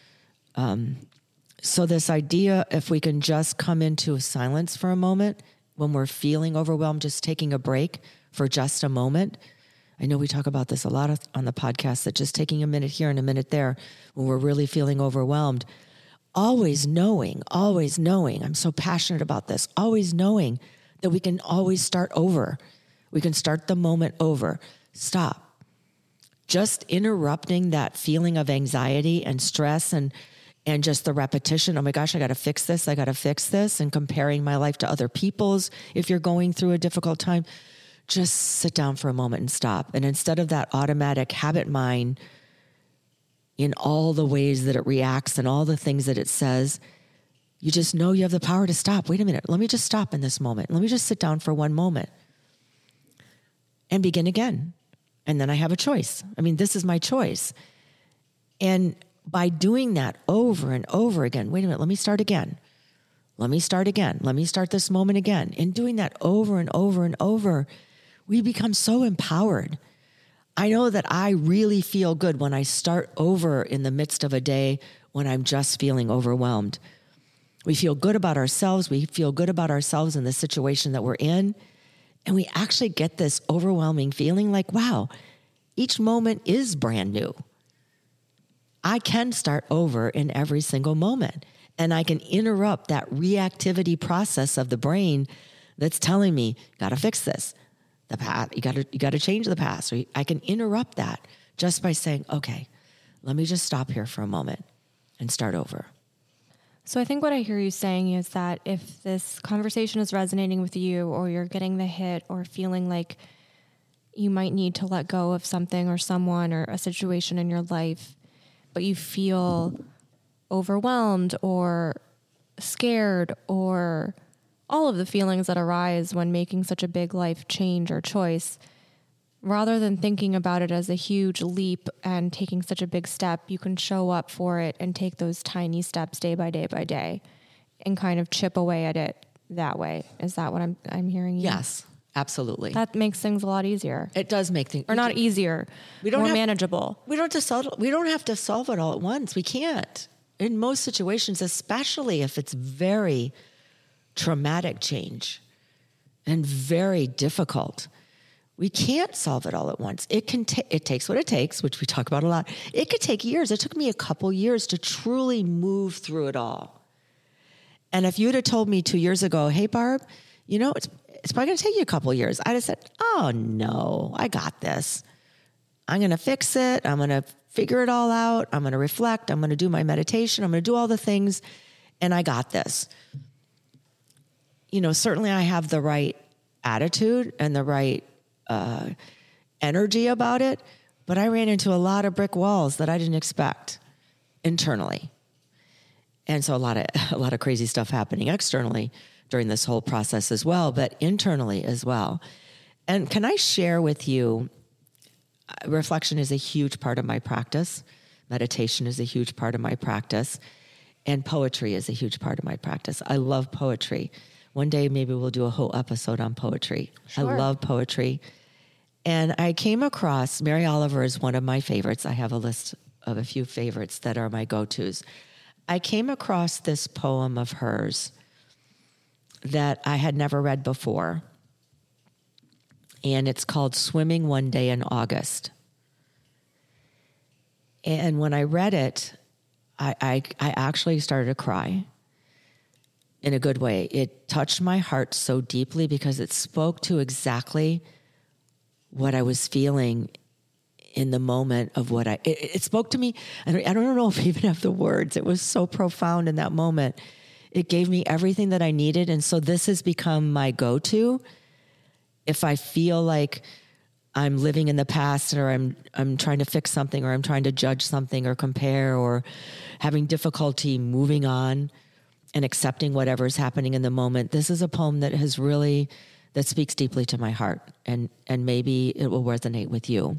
So this idea, if we can just come into silence for a moment when we're feeling overwhelmed, just taking a break for just a moment. I know we talk about this a lot on the podcast, that just taking a minute here and a minute there when we're really feeling overwhelmed, always knowing, I'm so passionate about this, always knowing that we can always start over. We can start the moment over. Stop. Just interrupting that feeling of anxiety and stress and just the repetition. Oh my gosh, I got to fix this. And comparing my life to other people's. If you're going through a difficult time, just sit down for a moment and stop. And instead of that automatic habit mind in all the ways that it reacts and all the things that it says, you just know you have the power to stop. Wait a minute. Let me just stop in this moment. Let me just sit down for one moment and begin again. And then I have a choice. This is my choice. And by doing that over and over again, wait a minute, let me start again. Let me start this moment again. And doing that over and over and over, we become so empowered. I know that I really feel good when I start over in the midst of a day when I'm just feeling overwhelmed. We feel good about ourselves. We feel good about ourselves in the situation that we're in. And we actually get this overwhelming feeling like, wow, each moment is brand new. I can start over in every single moment. And I can interrupt that reactivity process of the brain that's telling me, got to fix this. The past, you got to change the past. Or I can interrupt that just by saying, okay, let me just stop here for a moment and start over. So I think what I hear you saying is that if this conversation is resonating with you, or you're getting the hit, or feeling like you might need to let go of something or someone or a situation in your life, but you feel overwhelmed or scared, or all of the feelings that arise when making such a big life change or choice, rather than thinking about it as a huge leap and taking such a big step, you can show up for it and take those tiny steps day by day by day and kind of chip away at it that way. Is that what I'm hearing you? Yes, absolutely. That makes things a lot easier. It does make things, or not easier, more manageable. We don't have to solve it all at once. We can't. In most situations, especially if it's very traumatic change and very difficult, we can't solve it all at once. It takes what it takes, which we talk about a lot. It could take years. It took me a couple years to truly move through it all. And if you'd have told me 2 years ago, hey, Barb, it's probably going to take you a couple of years, I'd have said, oh, no, I got this. I'm going to fix it. I'm going to figure it all out. I'm going to reflect. I'm going to do my meditation. I'm going to do all the things, and I got this. Certainly I have the right attitude and the right energy about it, but I ran into a lot of brick walls that I didn't expect internally. And so a lot of crazy stuff happening externally during this whole process as well, but internally as well. And can I share with you, reflection is a huge part of my practice. Meditation is a huge part of my practice. And poetry is a huge part of my practice. I love poetry. One day, maybe we'll do a whole episode on poetry. Sure. I love poetry. And I came across, Mary Oliver is one of my favorites. I have a list of a few favorites that are my go-tos. I came across this poem of hers that I had never read before. And it's called Swimming One Day in August. And when I read it, I actually started to cry. In a good way. It touched my heart so deeply because it spoke to exactly what I was feeling in the moment of what it spoke to me. I don't know if I even have the words. It was so profound in that moment. It gave me everything that I needed. And so this has become my go-to. If I feel like I'm living in the past, or I'm trying to fix something, or I'm trying to judge something or compare, or having difficulty moving on and accepting whatever's happening in the moment, this is a poem that speaks deeply to my heart, and maybe it will resonate with you.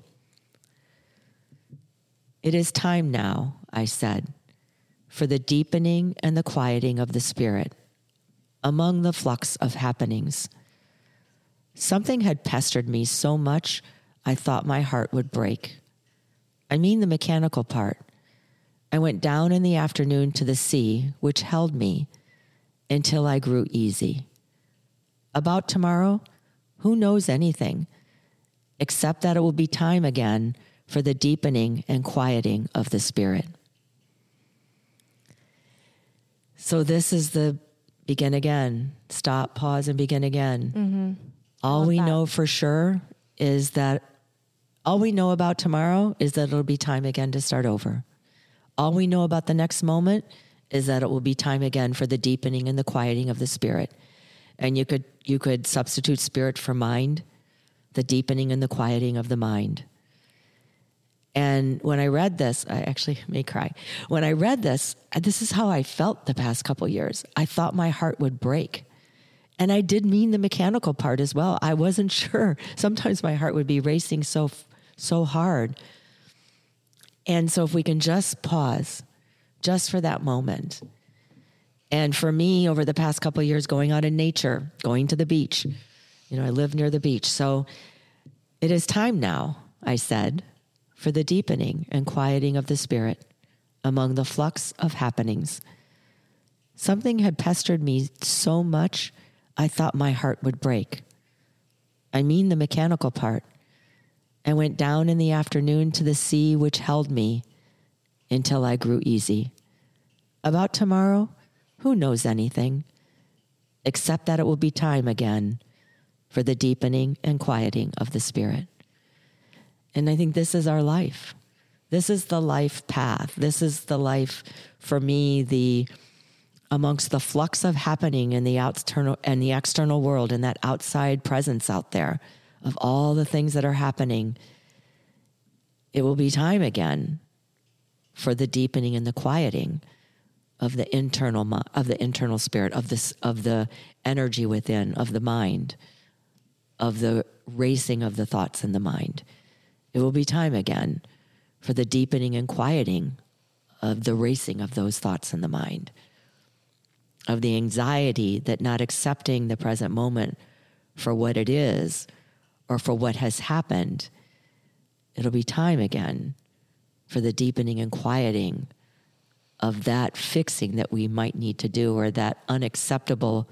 It is time now, I said, for the deepening and the quieting of the spirit among the flux of happenings. Something had pestered me so much I thought my heart would break. I mean the mechanical part. I went down in the afternoon to the sea, which held me until I grew easy. About tomorrow, who knows anything, except that it will be time again for the deepening and quieting of the spirit. So this is the begin again, stop, pause, and begin again. Mm-hmm. All we know for sure is that all we know about tomorrow is that it'll be time again to start over. All we know about the next moment is that it will be time again for the deepening and the quieting of the spirit. And you could substitute spirit for mind, the deepening and the quieting of the mind. And when I read this, I actually may cry. When I read this is how I felt the past couple years. I thought my heart would break. And I did mean the mechanical part as well. I wasn't sure. Sometimes my heart would be racing so hard. And so if we can just pause just for that moment. And for me, over the past couple of years, going out in nature, going to the beach, I live near the beach. So it is time now, I said, for the deepening and quieting of the spirit among the flux of happenings. Something had pestered me so much, I thought my heart would break. I mean the mechanical part. I went down in the afternoon to the sea which held me until I grew easy. About tomorrow, who knows anything, except that it will be time again for the deepening and quieting of the spirit. And I think this is our life. This is the life path. This is the life, for me, amongst the flux of happening in the external world and that outside presence out there of all the things that are happening. It will be time again for the deepening and the quieting of the internal spirit, of the energy within, of the mind, of the racing of the thoughts in the mind. It will be time again for the deepening and quieting of the racing of those thoughts in the mind, of the anxiety that not accepting the present moment for what it is or for what has happened. It'll be time again for the deepening and quieting of that fixing that we might need to do, or that unacceptable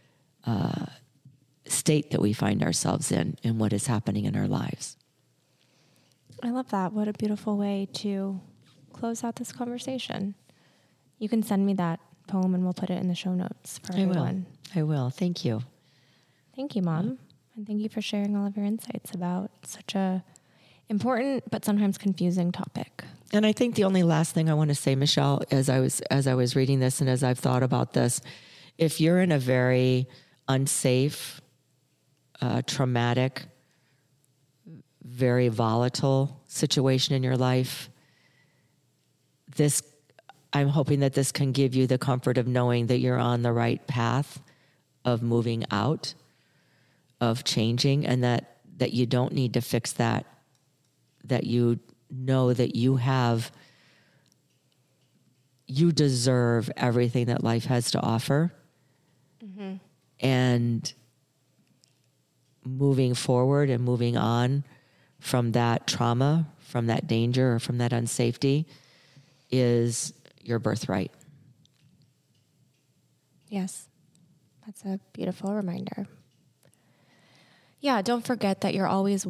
state that we find ourselves in what is happening in our lives. I love that. What a beautiful way to close out this conversation. You can send me that poem and we'll put it in the show notes for everyone. I will. Thank you. Thank you, Mom. And thank you for sharing all of your insights about such a important but sometimes confusing topic. And I think the only last thing I want to say, Michelle, as I was reading this and as I've thought about this, if you're in a very unsafe, traumatic, very volatile situation in your life, I'm hoping that this can give you the comfort of knowing that you're on the right path of moving out, of changing, and that you don't need to fix that you know that you deserve everything that life has to offer. Mm-hmm. And moving forward and moving on from that trauma, from that danger, or from that unsafety is your birthright. Yes, that's a beautiful reminder. Yeah, don't forget that you're always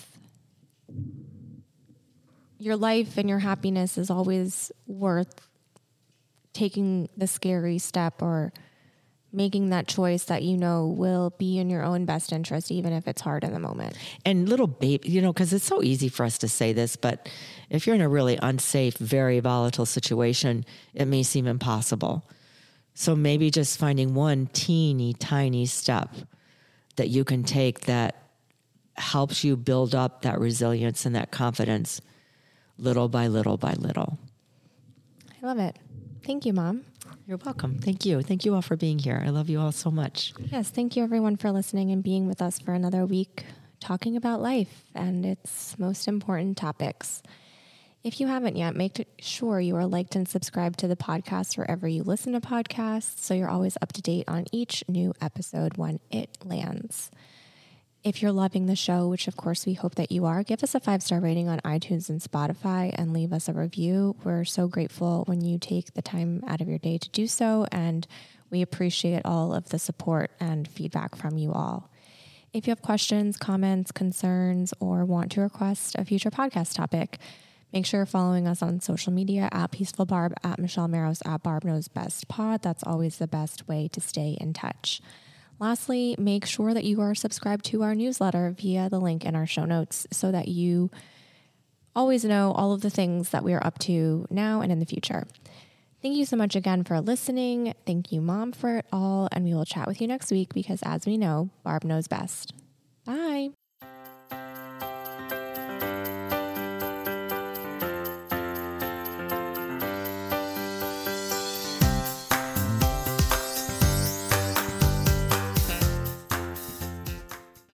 your life and your happiness is always worth taking the scary step or making that choice that you know will be in your own best interest, even if it's hard in the moment. And little baby, because it's so easy for us to say this, but if you're in a really unsafe, very volatile situation, it may seem impossible. So maybe just finding one teeny tiny step that you can take that helps you build up that resilience and that confidence little by little by little. I love it. Thank you, Mom. You're welcome. Thank you. Thank you all for being here. I love you all so much. Yes, thank you everyone for listening and being with us for another week talking about life and its most important topics. If you haven't yet, make sure you are liked and subscribed to the podcast wherever you listen to podcasts so you're always up to date on each new episode when it lands. If you're loving the show, which of course we hope that you are, give us a 5-star rating on iTunes and Spotify and leave us a review. We're so grateful when you take the time out of your day to do so, and we appreciate all of the support and feedback from you all. If you have questions, comments, concerns, or want to request a future podcast topic, make sure you're following us on social media at Peaceful Barb, at Michelle Maros, at Barb Knows Best Pod. That's always the best way to stay in touch. Lastly, make sure that you are subscribed to our newsletter via the link in our show notes so that you always know all of the things that we are up to now and in the future. Thank you so much again for listening. Thank you, Mom, for it all. And we will chat with you next week because, as we know, Barb knows best. Bye.